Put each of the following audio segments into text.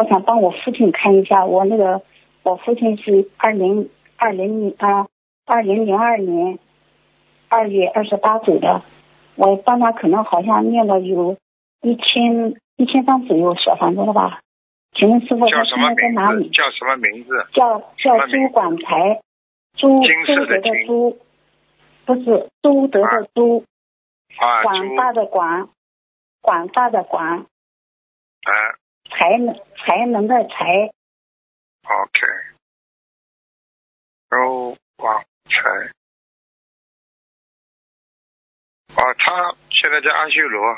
我想帮我父亲看一下，我父亲是2002年2月28走的，我帮他可能好像念了有1000张左右小房子了吧？请问师傅他现在在哪里？ 叫什么名字？ 叫朱广才，周德的朱，不是周德的朱，广大的广，广大的广，才能的才。 OK， 周广才。他现在在阿修罗。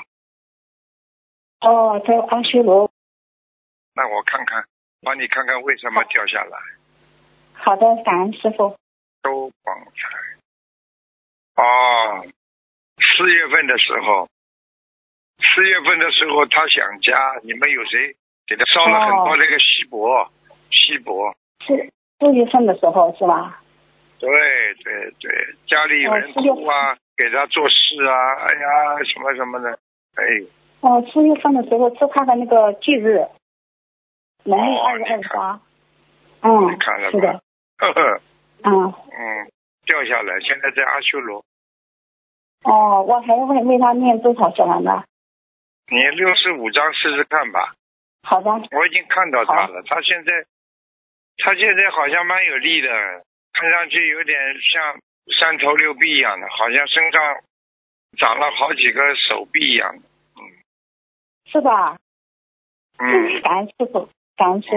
在阿修罗。 那我看看，帮你看看为什么掉下来。 好的，感恩师傅。 周广才。4月份的时候他想家，你们有谁给他烧了很多那个锡箔？ 是4月份的时候是吧？ 对，家里有人哭啊，给他做事啊，哎呀，什么什么的，哎。 4月份的时候是他的那个忌日，农历2月28。 你看了吧？ 是的。 掉下来，现在在阿修罗。 我还要为他念多少小房子？ 你65张试试看吧。 好的。 我已经看到他了，他现在好像蛮有力的，看上去有点像3头6臂一样的，好像身上长了好几个手臂一样的。 是吧？感恩师傅，感恩师傅。